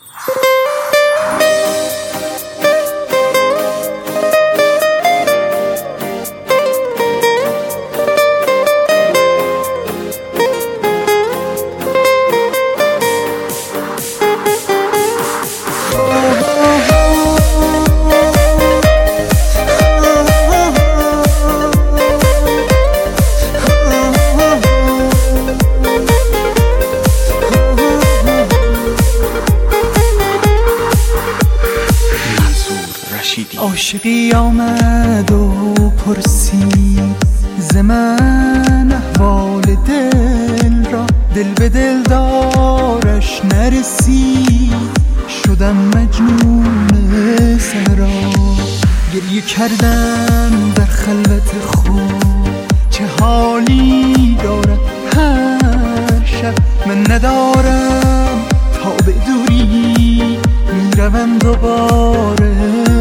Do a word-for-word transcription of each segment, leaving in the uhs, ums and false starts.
عاشقی آمد و پرسید ز من احوال دل را، دل به دل دارش نرسید، شدم مجنون صحرا. گریه کردم در خلوت خود، چه حالی دارد هر شب. من ندارم تا به دوری، میروم دوباره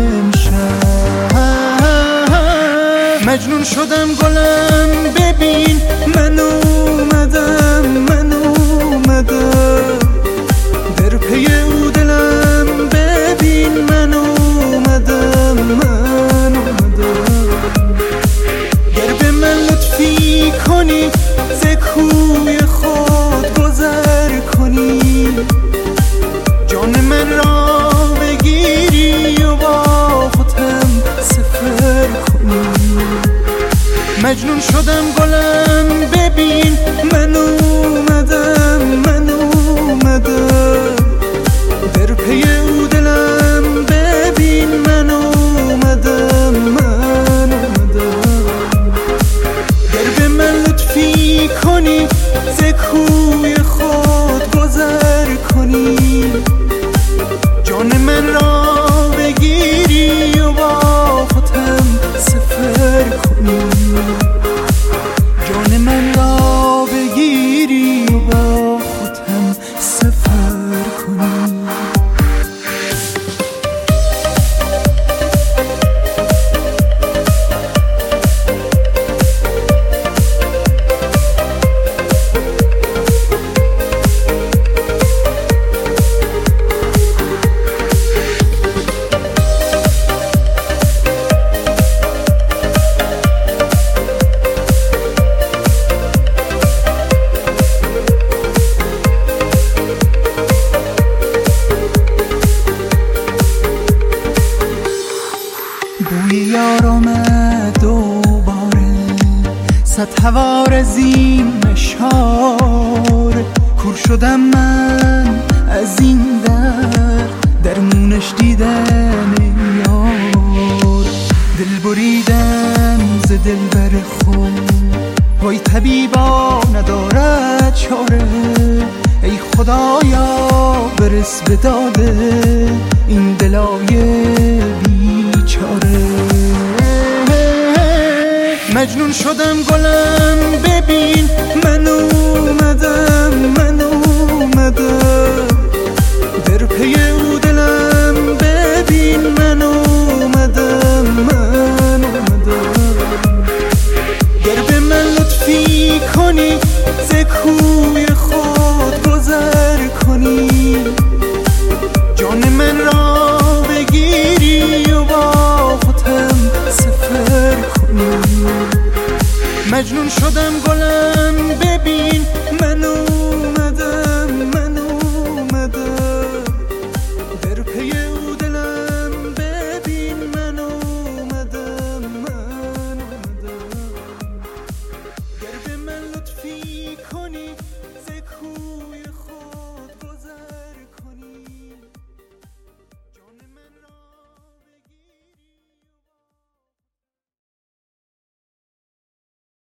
مجنون شدم گلم ببین، من اومدم من اومدم در پی او دلم ببین، من اومدم من اومدم. گر به من لطفی کنی ز کوی خود گذر کنی، جان من را بگیری و با خودم سفر کنی. مجنون شدم گلم ببین، من اومدم من اومدم در پی او دلم ببین، من اومدم من اومدم. گر به من لطفی کنی ز کوی خود گذر کنی، جان من را بگیری و با خودم سفر کنی، جان من را بگیری و با خودم سفر کنی. بوی یار آمد دوباره، صد هوار از این مشاره. کور شدم من از این در، درمونش دیدن یار. دل بریدم ز دل بر خود، وای طبیبا ندارد چاره. ای خدایا برس به داده این دلای بیچاره. مجنون شدم گلم ببین، من اومدم